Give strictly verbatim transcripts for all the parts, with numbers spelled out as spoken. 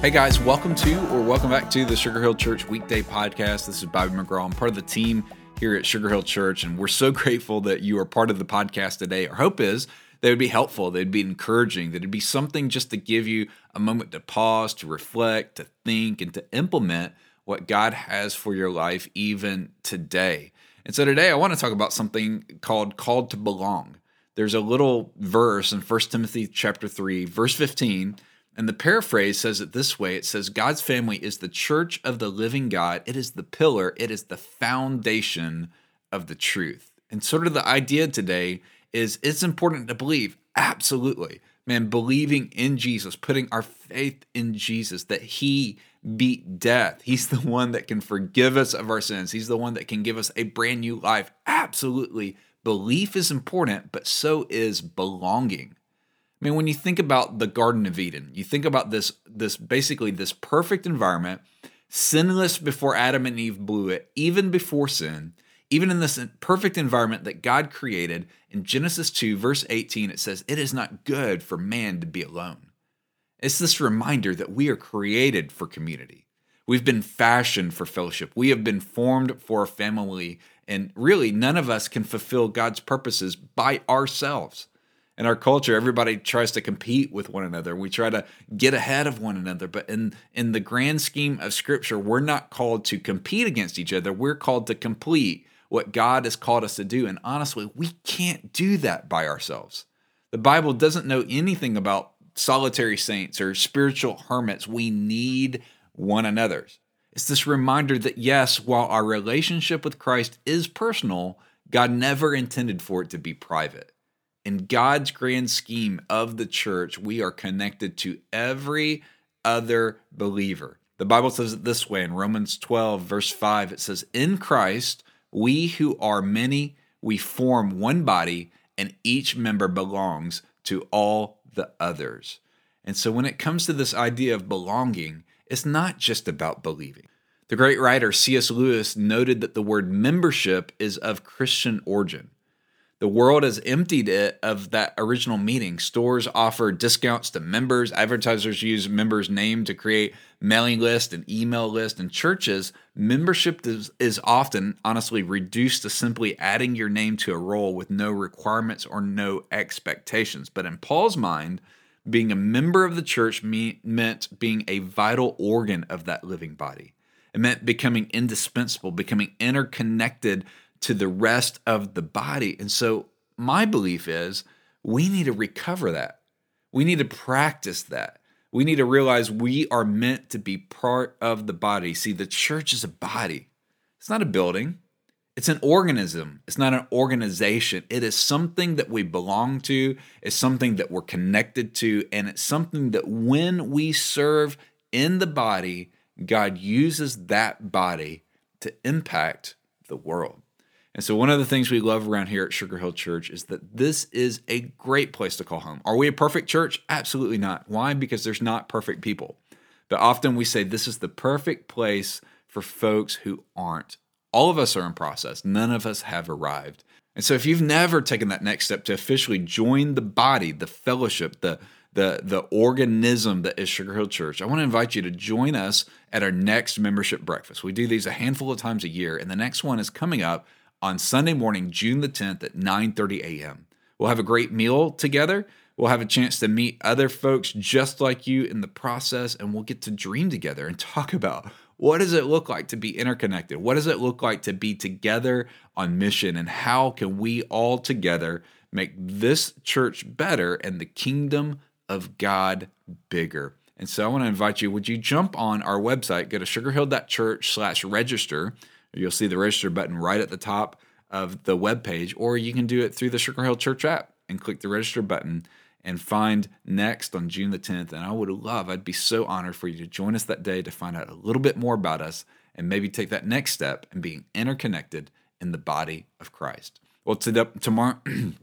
Hey guys, welcome to or welcome back to the Sugar Hill Church Weekday Podcast. This is Bobby McGraw. I'm part of the team here at Sugar Hill Church, and we're so grateful that you are part of the podcast today. Our hope is that it would be helpful, that it'd be encouraging, that it'd be something just to give you a moment to pause, to reflect, to think, and to implement what God has for your life even today. And so today I want to talk about something called called to belong. There's a little verse in First Timothy chapter three, verse fifteen, and the paraphrase says it this way. It says, God's family is the church of the living God. It is the pillar. It is the foundation of the truth. And sort of the idea today is it's important to believe. Absolutely. Man, believing in Jesus, putting our faith in Jesus, that he beat death. He's the one that can forgive us of our sins. He's the one that can give us a brand new life. Absolutely. Belief is important, but so is belonging. I mean, when you think about the Garden of Eden, you think about this, this basically this perfect environment, sinless before Adam and Eve blew it, even before sin, even in this perfect environment that God created. In Genesis two, verse eighteen, it says, it is not good for man to be alone. It's this reminder that we are created for community. We've been fashioned for fellowship. We have been formed for a family, and really none of us can fulfill God's purposes by ourselves. In our culture, everybody tries to compete with one another. We try to get ahead of one another. But in, in the grand scheme of Scripture, we're not called to compete against each other. We're called to complete what God has called us to do. And honestly, we can't do that by ourselves. The Bible doesn't know anything about solitary saints or spiritual hermits. We need one another. It's this reminder that yes, while our relationship with Christ is personal, God never intended for it to be private. In God's grand scheme of the church, we are connected to every other believer. The Bible says it this way in Romans twelve, verse five. It says, in Christ, we who are many, we form one body, and each member belongs to all the others. And so when it comes to this idea of belonging, it's not just about believing. The great writer C S Lewis noted that the word membership is of Christian origin. The world has emptied it of that original meaning. Stores offer discounts to members. Advertisers use members' name to create mailing lists and email lists. And churches, membership is, is often, honestly, reduced to simply adding your name to a roll with no requirements or no expectations. But in Paul's mind, being a member of the church me- meant being a vital organ of that living body. It meant becoming indispensable, becoming interconnected to the rest of the body. And so my belief is we need to recover that. We need to practice that. We need to realize we are meant to be part of the body. See, the church is a body. It's not a building. It's an organism. It's not an organization. It is something that we belong to. It's something that we're connected to. And it's something that when we serve in the body, God uses that body to impact the world. And so one of the things we love around here at Sugar Hill Church is that this is a great place to call home. Are we a perfect church? Absolutely not. Why? Because there's not perfect people. But often we say this is the perfect place for folks who aren't. All of us are in process. None of us have arrived. And so if you've never taken that next step to officially join the body, the fellowship, the the the organism that is Sugar Hill Church, I want to invite you to join us at our next membership breakfast. We do these a handful of times a year, and the next one is coming up on Sunday morning, June the tenth at nine thirty a.m. We'll have a great meal together. We'll have a chance to meet other folks just like you in the process, and we'll get to dream together and talk about what does it look like to be interconnected? What does it look like to be together on mission? And how can we all together make this church better and the kingdom of God bigger? And so I want to invite you, would you jump on our website, go to sugarhill.church slash register. You'll see the register button right at the top of the webpage, or you can do it through the Sugar Hill Church app and click the register button and find next on June the tenth. And I would love, I'd be so honored for you to join us that day to find out a little bit more about us and maybe take that next step in being interconnected in the body of Christ. Well, to, tomorrow,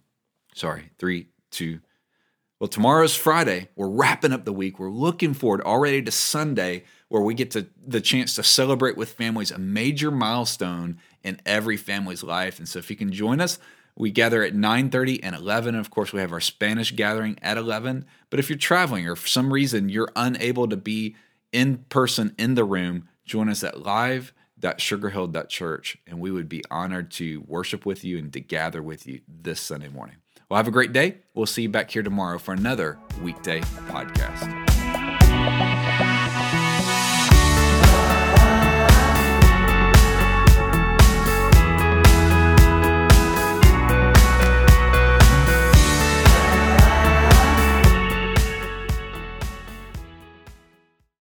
sorry, three, two, Well, tomorrow's Friday. We're wrapping up the week. We're looking forward already to Sunday, where we get to the chance to celebrate with families, a major milestone in every family's life. And so if you can join us, we gather at nine thirty and eleven. And of course, we have our Spanish gathering at eleven. But if you're traveling or for some reason you're unable to be in person in the room, join us at live dot sugar hill dot church, and we would be honored to worship with you and to gather with you this Sunday morning. Well, have a great day. We'll see you back here tomorrow for another weekday podcast.